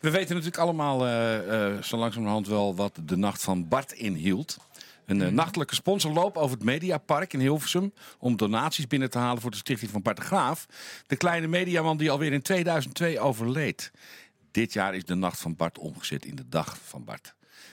We weten natuurlijk allemaal zo langzamerhand wel wat de Nacht van Bart inhield. Een nachtelijke sponsorloop over het Mediapark in Hilversum om donaties binnen te halen voor de stichting van Bart de Graaf. De kleine mediaman die alweer in 2002 overleed. Dit jaar is de Nacht van Bart omgezet in de Dag van Bart.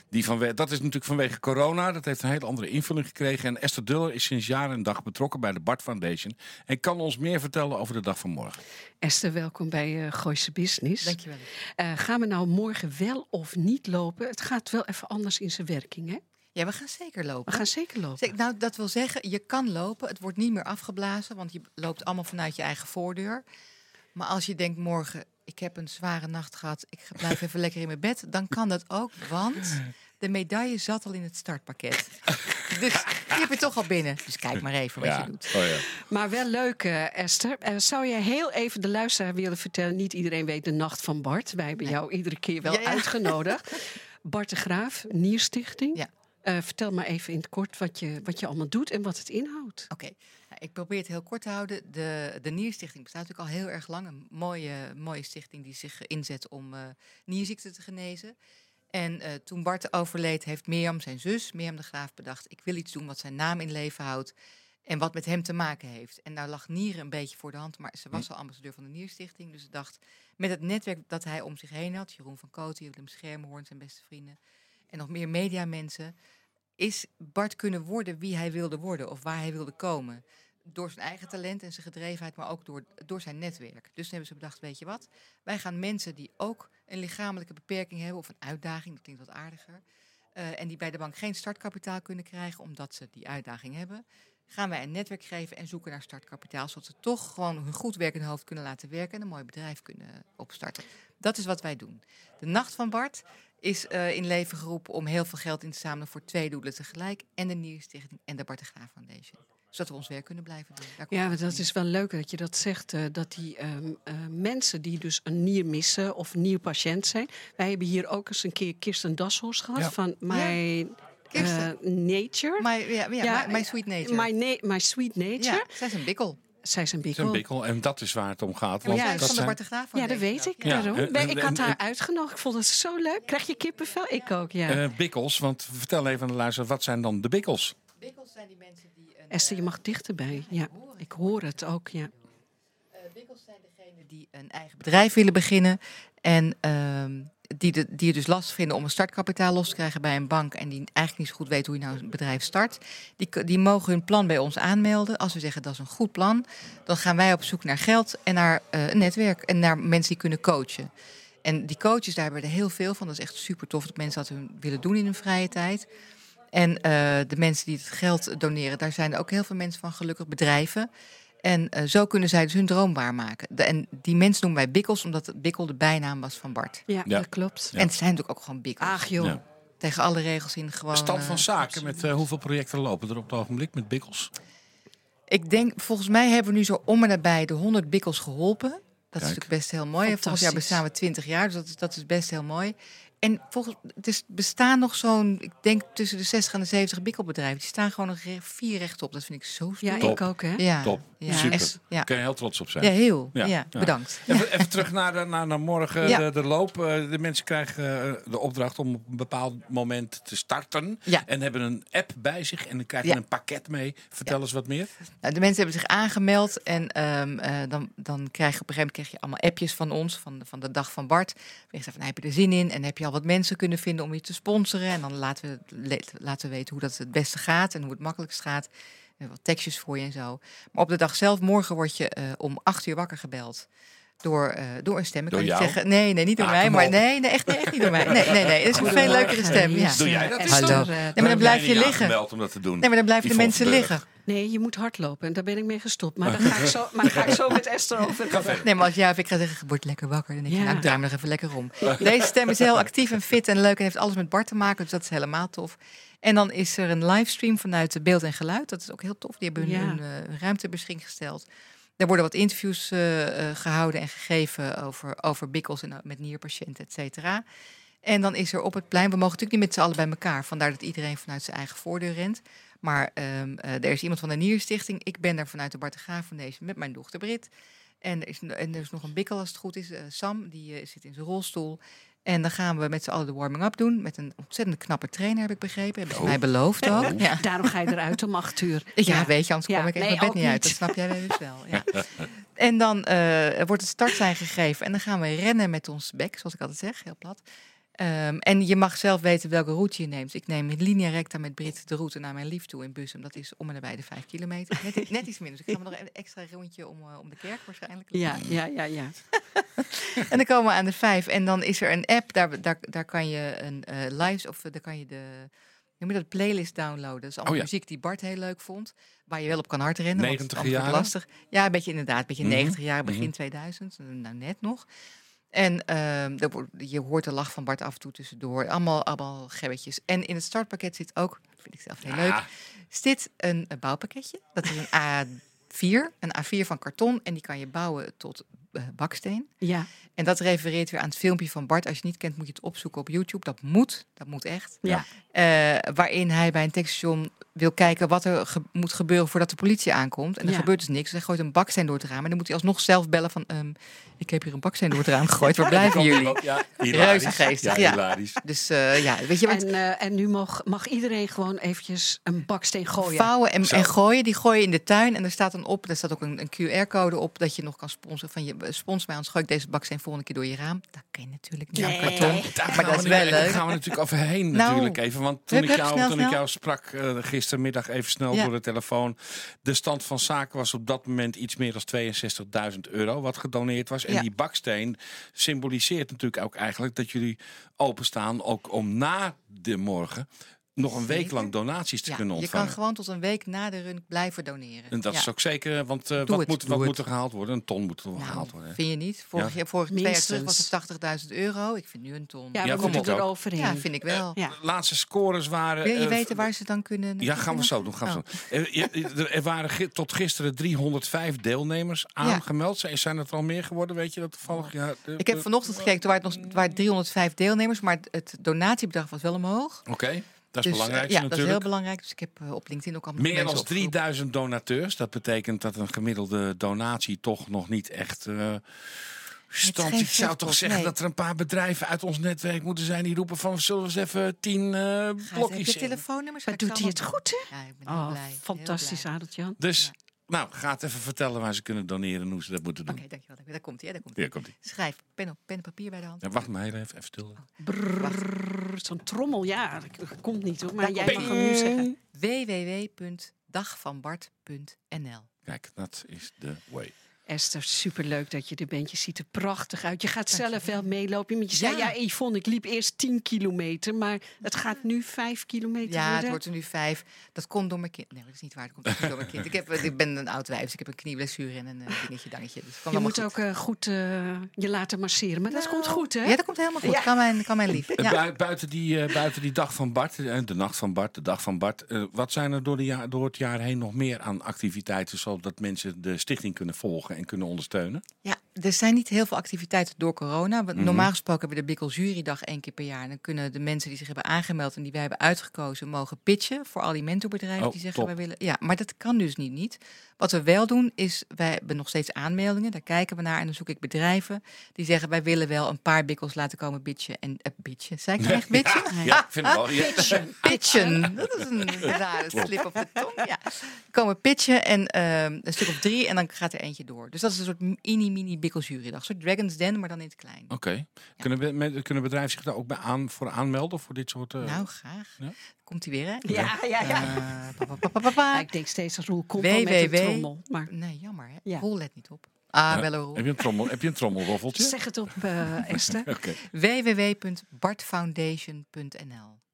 Dat is natuurlijk vanwege corona. Dat heeft een hele andere invulling gekregen. En Esther Duller is sinds jaar en dag betrokken bij de Bart Foundation. En kan ons meer vertellen over de dag van morgen. Esther, welkom bij Gooise Business. Dankjewel. Gaan we nou morgen wel of niet lopen? Het gaat wel even anders in zijn werking, hè? Ja, we gaan zeker lopen. We gaan zeker lopen. Nou, dat wil zeggen, je kan lopen. Het wordt niet meer afgeblazen, want je loopt allemaal vanuit je eigen voordeur. Maar als je denkt morgen, ik heb een zware nacht gehad, ik blijf even lekker in mijn bed, dan kan dat ook, want de medaille zat al in het startpakket. Dus die heb je toch al binnen. Dus kijk maar even wat je doet. Oh ja. Maar wel leuk, Esther. Zou je heel even de luisteraar willen vertellen? Niet iedereen weet de Nacht van Bart. Wij hebben jou iedere keer wel uitgenodigd. Bart de Graaf, Nierstichting. Ja. Vertel maar even in het kort wat je allemaal doet en wat het inhoudt. Oké. Nou, ik probeer het heel kort te houden. De Nierstichting bestaat natuurlijk al heel erg lang. Een mooie stichting die zich inzet om nierziekten te genezen. En toen Bart overleed, heeft Mirjam, zijn zus, Mirjam de Graaf, bedacht, ik wil iets doen wat zijn naam in leven houdt en wat met hem te maken heeft. En nou lag nieren een beetje voor de hand, maar ze was al ambassadeur van de Nierstichting. Dus ze dacht, met het netwerk dat hij om zich heen had, Jeroen van Kooten, Willem Schermerhorn, zijn beste vrienden, en nog meer mediamensen, is Bart kunnen worden wie hij wilde worden of waar hij wilde komen. Door zijn eigen talent en zijn gedrevenheid, maar ook door zijn netwerk. Dus toen hebben ze bedacht, weet je wat, wij gaan mensen die ook een lichamelijke beperking hebben of een uitdaging, dat klinkt wat aardiger, en die bij de bank geen startkapitaal kunnen krijgen omdat ze die uitdaging hebben, gaan wij een netwerk geven en zoeken naar startkapitaal, zodat ze toch gewoon hun goed werkende hoofd kunnen laten werken en een mooi bedrijf kunnen opstarten. Dat is wat wij doen. De Nacht van Bart is in leven geroepen om heel veel geld in te zamelen voor 2 doelen tegelijk, en de Nierstichting en de Bart de Graaf Foundation. Zodat we ons werk kunnen blijven doen. Ja, dat is wel leuk dat je dat zegt. Dat die mensen die dus een nier missen of nierpatiënt zijn. Wij hebben hier ook eens een keer Kirsten Dashorst gehad van My Nature. My Sweet Nature. My Sweet Nature. Ja, zij is een bikkel. Zij is een Het is bikkel. een bikkel en dat is waar het om gaat. Want Ja, dat van de zijn... Bart de Graaf Ja, dat Foundation. weet ik. Ja. Daarom. Ik had haar uitgenodigd. Ik vond het zo leuk. Krijg je kippenvel? Ik ook, ja. Bikkels, want vertel even aan de luisteraar, wat zijn dan de bikkels? Bikkels zijn die mensen die... Esther, je mag dichterbij. Ja, ik hoor het ook, ja. Bikkels zijn degenen die een eigen bedrijf willen beginnen en die het dus lastig vinden om een startkapitaal los te krijgen bij een bank en die eigenlijk niet zo goed weten hoe je nou een bedrijf start. Die mogen hun plan bij ons aanmelden. Als we zeggen dat is een goed plan, dan gaan wij op zoek naar geld en naar een netwerk en naar mensen die kunnen coachen. En die coaches, daar hebben we er heel veel van. Dat is echt super tof dat mensen dat willen doen in hun vrije tijd. En de mensen die het geld doneren, daar zijn er ook heel veel mensen van, gelukkig bedrijven. En zo kunnen zij dus hun droom waarmaken. En die mensen noemen wij bikkels, omdat het bikkel de bijnaam was van Bart. Ja, dat klopt. En het zijn natuurlijk ook gewoon bikkels. Ach joh. Ja. Tegen alle regels in gewoon... Stand van zaken, met hoeveel projecten lopen er op het ogenblik met bikkels? Ik denk, volgens mij hebben we nu zo om en nabij de 100 bikkels geholpen. Dat is natuurlijk best heel mooi. Volgend jaar bestaan we 20 jaar, dus dat is best heel mooi. En bestaan nog zo'n, ik denk tussen de 60 en de 70 bikkelbedrijven. Die staan gewoon nog 4 rechtop. Dat vind ik zo stoer. Ja, Top. ik ook, hè? Ja. Top, Ja. super. Echt, ja. Daar kun je heel trots op zijn. Ja, heel. Ja. Ja. Ja. Bedankt. Even terug naar morgen, Ja. de loop. De mensen krijgen de opdracht om op een bepaald moment te starten. Ja. En hebben een app bij zich en dan krijgen een pakket mee. Vertel eens wat meer. Nou, de mensen hebben zich aangemeld en dan krijg je op een gegeven moment krijg je allemaal appjes van ons, van de Dag van Bart. Je zegt van, heb je er zin in? En heb je al wat mensen kunnen vinden om je te sponsoren? En dan laten we weten hoe dat het beste gaat en hoe het makkelijkst gaat. En wat tekstjes voor je en zo. Maar op de dag zelf, morgen word je om 8 uur wakker gebeld. Door een stem. Ik Door kan niet jou? zeggen, nee, niet door mij. kom Maar op. nee, echt niet door mij. Nee, het is een veel leukere stem. Ja. Doe jij dat eens Hallo. dan? Nee, maar dan blijf je Ben jij niet liggen. aangemeld om dat te doen? Nee, maar dan blijven de Yvonne mensen Verburg. liggen. Nee, je moet hardlopen. En daar ben ik mee gestopt. Maar daar ga ik zo met Esther over. Nee, maar als jij of ik ga zeggen, word lekker wakker. Dan denk je, Ja. nou, ik draai me nog even lekker om. Deze stem is heel actief en fit en leuk en heeft alles met Bart te maken. Dus dat is helemaal tof. En dan is er een livestream vanuit de Beeld en Geluid. Dat is ook heel tof. Die hebben hun ruimte beschikking gesteld. Er worden wat interviews gehouden en gegeven over bikkels en met nierpatiënten, et cetera. En dan is er op het plein, we mogen natuurlijk niet met z'n allen bij elkaar. Vandaar dat iedereen vanuit zijn eigen voordeur rent. Maar er is iemand van de Nierstichting. Ik ben daar vanuit de Bart de Graaf Foundation met mijn dochter Brit. En er is nog een bikkel als het goed is. Sam, die zit in zijn rolstoel. En dan gaan we met z'n allen de warming-up doen. Met een ontzettend knappe trainer, heb ik begrepen. Hebben ze mij beloofd ook. Ja. Daarom ga je eruit om 8:00. Ja, weet je, anders kom ik echt nee, mijn bed ook niet uit. niet. Dat snap jij dus wel. Ja. En dan wordt het startsein gegeven. En dan gaan we rennen met ons bek, zoals ik altijd zeg, heel plat. En je mag zelf weten welke route je neemt. Ik neem in linea recta met Brit de route naar mijn lief toe in Bussum. Dat is om en nabij de 5 kilometer. Net iets minder. Dus ik ga me nog een extra rondje om de kerk waarschijnlijk. Ja. En dan komen we aan de 5. En dan is er een app. Daar kan je een live... Of daar kan je de playlist downloaden. Dat is allemaal muziek die Bart heel leuk vond. Waar je wel op kan hardrennen. 90 jaar. Lastig. Ja, een beetje 90 jaar, begin 2000. Nou, net nog. En je hoort de lach van Bart af en toe tussendoor. Allemaal gebbetjes. En in het startpakket zit ook, dat vind ik zelf heel leuk, zit een bouwpakketje. Dat is een A4. Een A4 van karton. En die kan je bouwen tot baksteen. Ja. En dat refereert weer aan het filmpje van Bart. Als je het niet kent, moet je het opzoeken op YouTube. Dat moet echt. Ja. Waarin hij bij een tankstation wil kijken wat er moet gebeuren voordat de politie aankomt. En er gebeurt dus niks. Dus hij gooit een baksteen door het raam. En dan moet hij alsnog zelf bellen van... ik heb hier een baksteen door het raam gegooid. Waar blijven jullie? Reuze geestig. Ja, hilarisch. Dus weet je wat... En nu mag iedereen gewoon eventjes een baksteen gooien. Vouwen en gooien. Die gooien in de tuin. En er staat dan op, er staat ook een QR-code op... dat je nog kan sponsoren. Van je spons mij, anders gooi ik deze baksteen volgende keer door je raam. Dat kan je natuurlijk niet aan karton. Maar dat is wel leuk. Daar gaan we natuurlijk overheen natuurlijk even. Want toen ik jou sprak gistermiddag even snel door de telefoon. De stand van zaken was op dat moment iets meer dan €62.000 wat gedoneerd was. En die baksteen symboliseert natuurlijk ook eigenlijk dat jullie openstaan ook om na de morgen nog een week lang donaties te kunnen ontvangen. Je kan gewoon tot een week na de run blijven doneren. En dat is ook zeker, want wat moet er gehaald worden? Een ton moet er gehaald worden. Vind je niet? Vorige 2 jaar terug was het €80.000. Ik vind nu een ton. Ja, we moeten er overheen. Ja, vind ik wel. Laatste scores waren... Wil je weten waar ze dan kunnen... Ja, gaan we zo doen. Er waren tot gisteren 305 deelnemers aangemeld. Zijn het er al meer geworden? Weet je dat toevallig? Ja, ik heb vanochtend gekeken, toen waren het 305 deelnemers, maar het donatiebedrag was wel omhoog. Oké. Dat is belangrijk natuurlijk. Dat is heel belangrijk. Dus ik heb op LinkedIn ook al meer dan 3000 donateurs. Dat betekent dat een gemiddelde donatie toch nog niet echt... Ik zou toch zeggen dat er een paar bedrijven uit ons netwerk moeten zijn die roepen van zullen we eens even 10 blokjes in. Telefoonnummers. Maar doet hij het goed, hè? Ja, ik ben heel blij. Fantastisch, Adeltje-Jan. Dus... Nou, ga het even vertellen waar ze kunnen doneren en hoe ze dat moeten doen. Oké, dankjewel. Daar komt hij. Schrijf, pen en papier bij de hand. Ja, wacht maar even stil. Zo'n trommel, dat komt niet hoor. Maar jij mag hem nu zeggen. www.dagvanbart.nl. Kijk, dat is de way. Esther, superleuk dat je er bent. Je ziet er prachtig uit. Je gaat zelf wel meelopen. Je zei, Yvonne, ik liep eerst 10 kilometer. Maar het gaat nu 5 kilometer worden. Ja, het wordt er nu 5. Dat komt door mijn kind. Nee, dat is niet waar. Dat komt niet door mijn kind. Ik ben een oud wijf, dus ik heb een knieblessure en een dingetje. Dus je moet ook goed je laten masseren. Maar dat komt goed, hè? Ja, dat komt helemaal goed. Kan mijn lief. Buiten die dag van Bart, de nacht van Bart, de dag van Bart. Wat zijn er door het jaar heen nog meer aan activiteiten... zodat mensen de stichting kunnen volgen en kunnen ondersteunen? Ja, er zijn niet heel veel activiteiten door corona. Normaal gesproken hebben we de Bikkel Jurydag 1 keer per jaar. En dan kunnen de mensen die zich hebben aangemeld en die wij hebben uitgekozen... mogen pitchen voor alimentenbedrijven die zeggen wij willen... Ja, maar dat kan dus niet. Wat we wel doen is, wij hebben nog steeds aanmeldingen. Daar kijken we naar en dan zoek ik bedrijven die zeggen... wij willen wel een paar bikkels laten komen bitchen. En bitchen, zei ik echt bitchen? Ja, ik vind het wel. Ja. Pitchen. Dat is een rare slip op de tong. Ja. Komen pitchen en een stuk of 3 en dan gaat er eentje door. Dus dat is een soort mini Bikkeljurydag. Een soort Dragon's Den, maar dan in het klein. Oké. Kunnen bedrijven zich daar ook voor aanmelden? Voor dit soort... Nou, graag. Ja? Komt hij weer, hè? Ja. Ik denk steeds als Roel komt met een trommel. Maar... Nee, jammer, hè? Ja. Roel let niet op. Roel. Heb je een trommelroffeltje? Zeg het op, Esther. www.bartfoundation.nl